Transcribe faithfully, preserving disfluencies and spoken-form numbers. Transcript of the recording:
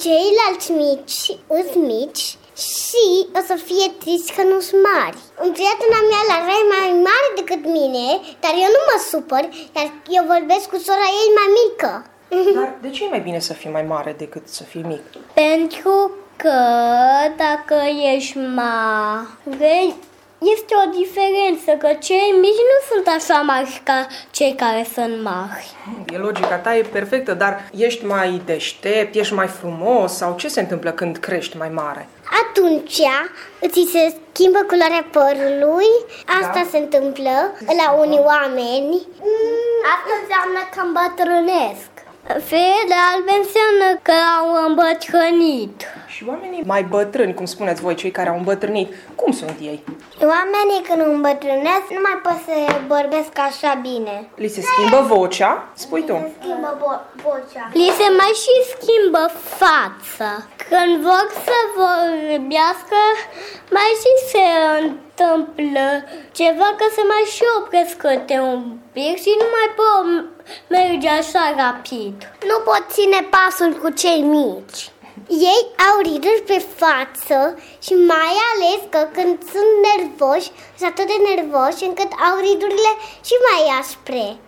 ceilalți mici îs mici și o să fie triști că nu-s mari. Un prietena mea la rai mai mare decât mine, dar eu nu mă supăr, iar eu vorbesc cu sora ei mai mică. Dar de ce e mai bine să fii mai mare decât să fii mic? Pentru că dacă ești mare, este o diferență, că cei mici nu sunt așa mari ca cei care sunt mari. E logica ta, e perfectă, dar ești mai deștept, ești mai frumos sau ce se întâmplă când crești mai mare? Atunci ți se schimbă culoarea părului, asta da. Se întâmplă la unii oameni. Asta înseamnă că îmbătrânesc. Feele albe înseamnă că au îmbătrânit. Și oamenii mai bătrâni, cum spuneți voi, cei care au îmbătrânit, cum sunt ei? Oamenii când îmbătrânesc nu mai pot să vorbesc așa bine. Li se schimbă vocea? Spui tu. Li se schimbă vo- vocea. Li se mai și schimbă fața. Când vor să vorbească, mai și se întâmplă ceva, că se mai și opresc câte un pic și nu mai pot merge așa rapid. Nu pot ține pasul cu cei mici. Ei au riduri pe față și mai ales că când sunt nervoși, sunt atât de nervoși încât au ridurile și mai aspre.